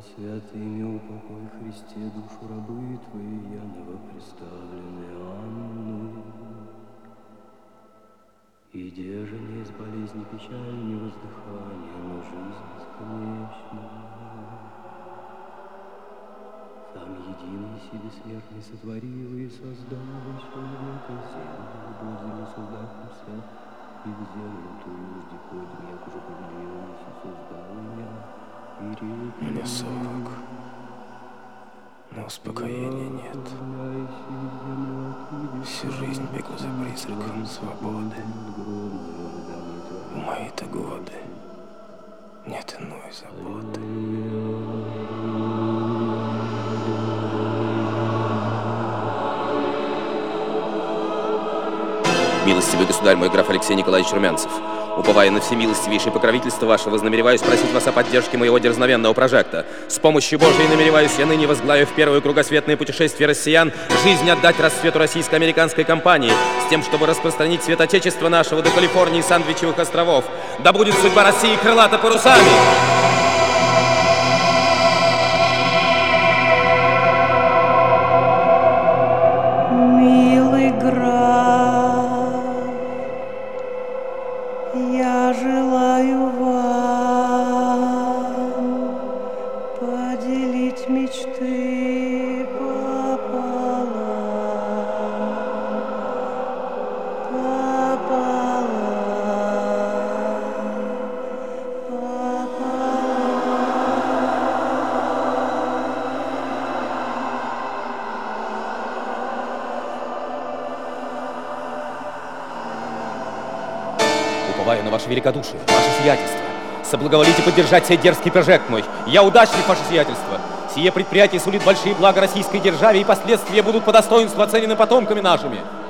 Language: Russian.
святыми упокой, Христе, душу рабы Твои, я новопреставлены Анну. И деже не из болезни печаль, не воздыхания, но жизнь бесконечная. Сам единый си бессмертный сотворил и создал человека землю, будем создавшимся, и в землю Твою жди ходим, як уже повелел, и создал меня, и реки. Мне 40, но успокоения нет. Всю жизнь бегу за призраком свободы. В мои-то годы нет иной заботы. Милостивый государь мой, граф Алексей Николаевич Румянцев, уповая на всемилостивейшее покровительство ваше, вознамереваюсь просить вас о поддержке моего дерзновенного прожекта. С помощью Божией намереваюсь я ныне, возглавив первое кругосветное путешествие россиян, жизнь отдать расцвету российско-американской компании, с тем, чтобы распространить свет Отечества нашего до Калифорнии и Сандвичевых островов. Да будет судьба России крылата парусами! Милый граф, я желаю вам поделить мечты пополам, пополам, пополам. Уповаю на ваше великодушие, ваше сиятельство. Соблаговолите поддержать сей дерзкий прожект мой. Я удачлив, ваше сиятельство. Сие предприятие сулит большие блага российской державе, и последствия будут по достоинству оценены потомками нашими.